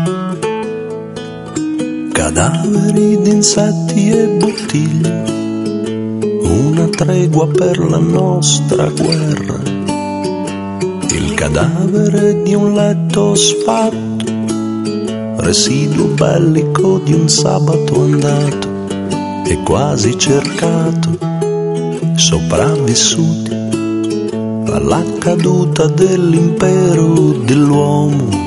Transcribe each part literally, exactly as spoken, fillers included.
Cadaveri d'insetti e bottiglie, una tregua per la nostra guerra. Il cadavere di un letto sfatto, residuo bellico di un sabato andato e quasi cercato, sopravvissuti alla caduta dell'impero dell'uomo.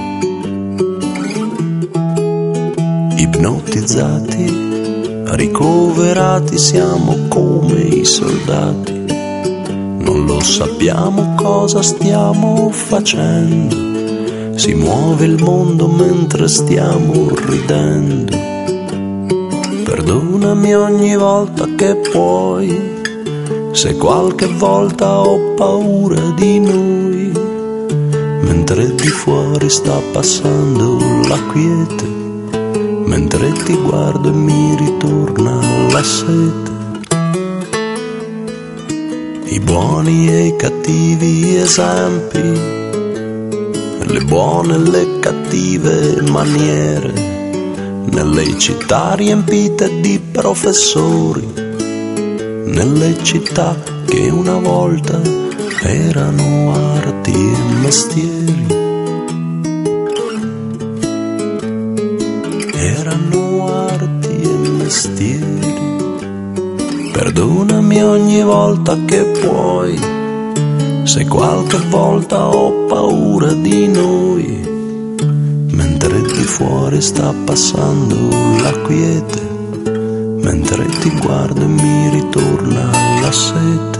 Ipnotizzati, ricoverati siamo come i soldati. Non lo sappiamo cosa stiamo facendo. Si muove il mondo mentre stiamo ridendo. Perdonami ogni volta che puoi, se qualche volta ho paura di noi. Mentre di fuori sta passando la quiete, mentre ti guardo e mi ritorna la sete. I buoni e i cattivi esempi, le buone e le cattive maniere, nelle città riempite di professori, nelle città che una volta erano arti e mestieri. Erano arti e mestieri. Perdonami ogni volta che puoi, se qualche volta ho paura di noi. Mentre di fuori sta passando la quiete, mentre ti guardo e mi ritorna la sete.